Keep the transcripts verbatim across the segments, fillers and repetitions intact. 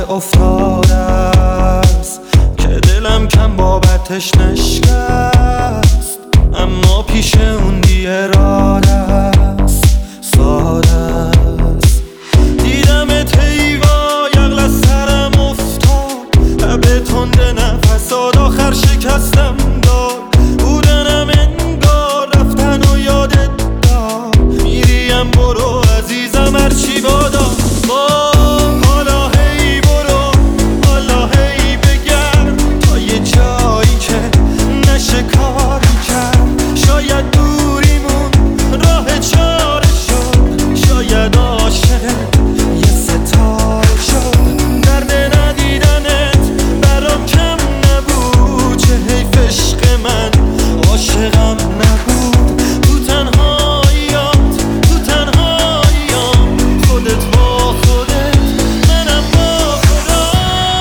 افتاده است که دلم کم بابتش نشکست، اما پیش اون بی اراده است، ساده است. دیدمت حیوا یغل از سرم افتاد، لب تند نفسات آخر شکستم داد. بودنم انگار رفتن و یادت داد، میریم برو عزیزم هرچی بادا. حالا هی برو، حالا هی بگرد تا یه جایی که نشه کاری کرد. شاید دوریمون راه چاره شد، شاید عاشق یه ستاره شد. درد ندیدنت برام کم نبود، چه حیف عشق من عاشقم نبود. تو تنهاییات، تو تنهاییام، خودت با خودت، منم با خودم.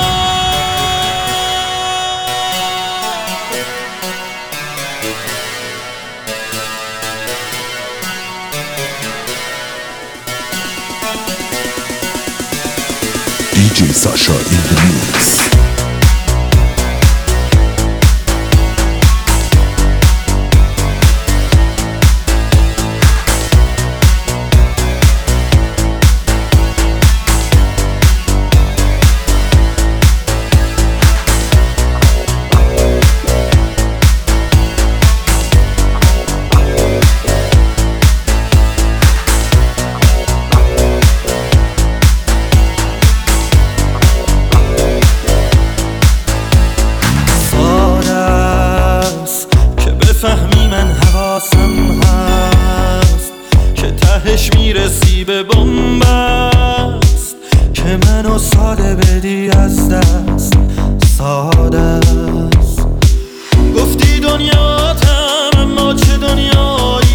دی جی Sasha in the mix. فهمی من حواسم هست که تهش میرسی به بنبست، که منو ساده بدی از دست، ساده است. گفتی دنیاتم اما چه دنیایی